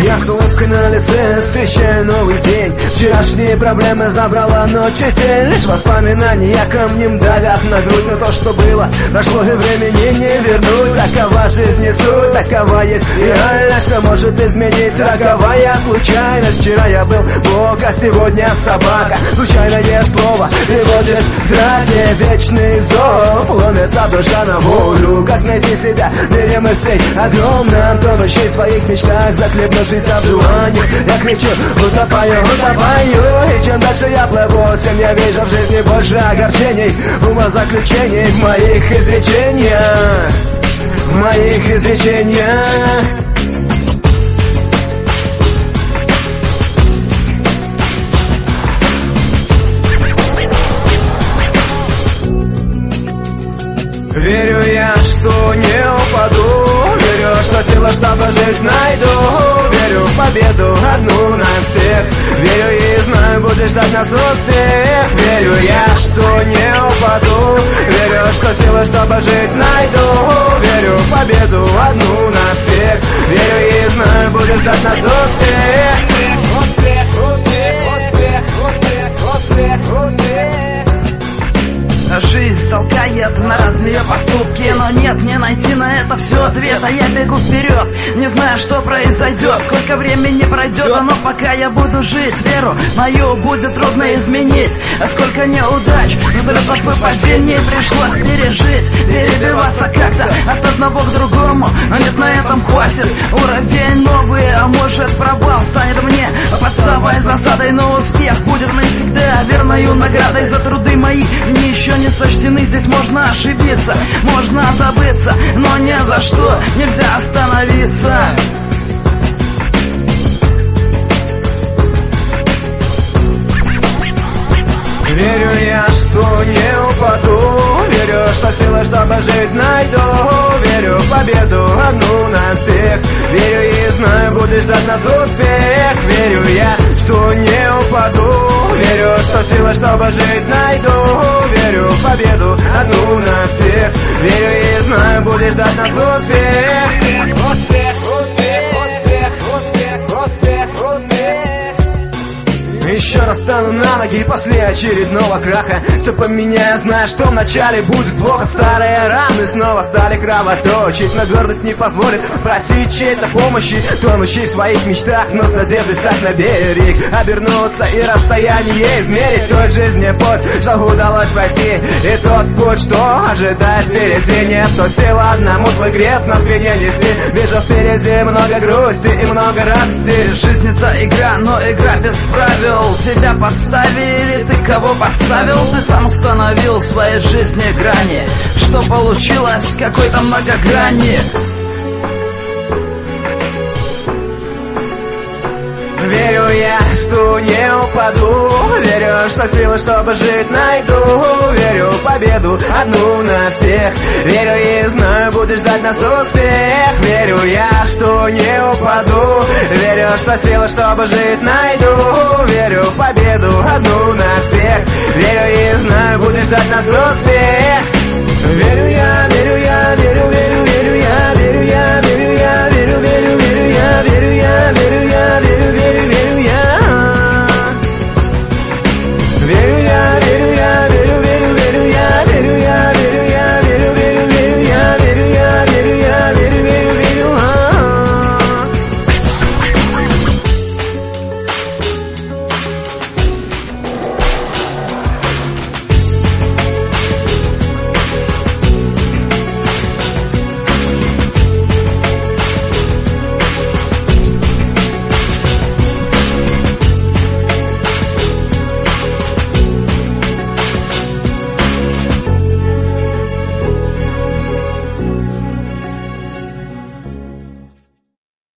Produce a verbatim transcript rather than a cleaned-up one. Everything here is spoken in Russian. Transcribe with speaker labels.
Speaker 1: Я с улыбкой на лице встречаю новый день. Вчерашние проблемы забрала ночь и тень. Лишь воспоминания камнем давят на грудь. Но то, что было, прошло и времени не вернуть. Такова жизнь и суть, такова есть реальность. Все может изменить роковая случайность. Вчера я был бог, а сегодня собака. Случайное слово приводит к драке. Вечный зов, ломится душа на волю. Как найти себя в мире мыслей огромном, тонущий в своих мечтах, захлебнувшись в желаниях. Я кричу, утопаю, утопаю. И чем дальше я плыву, тем я вижу в жизни больше огорчений, умозаключений в моих изречениях, в моих изречениях. Верю я, что не упаду. Верю, что сила, чтобы жить, найду. Верю в победу одну на всех. Верю и знаю, буду ждать нас успех. Верю я, что не упаду. Верю, что сила, чтобы жить, найду. Верю в победу одну на всех. Верю и знаю, буду ждать нас успех. Успех, успех, успех, успех, успех, успех.
Speaker 2: Жизнь толкает на разные поступки, но нет, не найти на это все ответа. Я бегу вперед, не знаю, что произойдет, сколько времени пройдет, но пока я буду жить, веру мою будет трудно изменить. А сколько неудач, взлетов и падений пришлось пережить, перебиваться как-то от одного к другому. Но нет, на этом хватит, уровень новый, а может провал станет мне подставой, засадой, но успех будет мне всегда верною наградой за труды мои. Мне еще не сочтены, здесь можно ошибиться, можно забыться, но ни за что нельзя остановиться.
Speaker 1: Верю я, что не упаду. Верю, что сила, чтобы жить, найду. Верю в победу одну на всех. Верю и знаю, буду ждать нас успех. Верю я, что не упаду. Верю, что сила, чтобы жить, найду. Верю в победу одну на всех. Верю и знаю, буду ждать нас успех. Успех, успех, успех, успех, успех, успех. Еще раз стану на ноги после очередного краха. Все поменяю, знаю, что вначале будет плохо. Старые раны снова стали кровоточить, но гордость не позволит просить чьей-то помощи. Тонущий в своих мечтах, но с надеждой стать на берег, обернуться и расстояние измерить. Той жизни путь, что удалось пройти, и тот путь, что ожидает впереди. Нет, то сила одному свой крест на спине нести. Вижу впереди много грусти и много радости.
Speaker 2: Жизнь это игра, но игра без правил. Тебя подставили, ты кого подставил? Ты сам установил в своей жизни грани, что получилось какой-то многогранник.
Speaker 1: Верю я, что не упаду. Верю, что силы, чтобы жить, найду. Верю в победу одну на всех. Верю и знаю, буду ждать нас успех. Верю я, что не упаду. Верю, что силы, чтобы жить, найду. Верю в победу одну на всех. Верю и знаю, буду ждать нас успех. Верю я, верю я, верю, верю.